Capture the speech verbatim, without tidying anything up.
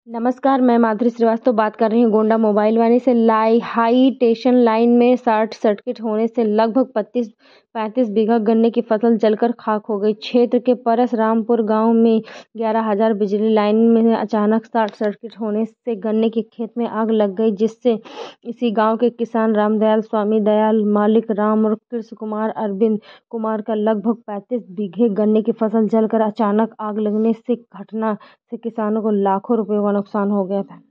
नमस्कार, मैं माधुरी श्रीवास्तव बात कर रही हूँ गोंडा मोबाइल वाणी से। लाई हाई टेंशन लाइन में शॉर्ट सर्किट होने से लगभग पच्चीस पैंतीस बीघा गन्ने की फसल जलकर खाक हो गई। क्षेत्र के परसरामपुर गांव में ग्यारह हजार बिजली लाइन में अचानक शॉर्ट सर्किट होने से गन्ने के खेत में आग लग गई, जिससे इसी गांव के किसान रामदयाल, स्वामी दयाल, मालिक राम और कृष्ण कुमार, अरविंद कुमार का लगभग पैंतीस बीघे गन्ने की फसल जलकर अचानक आग लगने से घटना से किसानों को लाखों रुपयों का नुकसान हो गया था।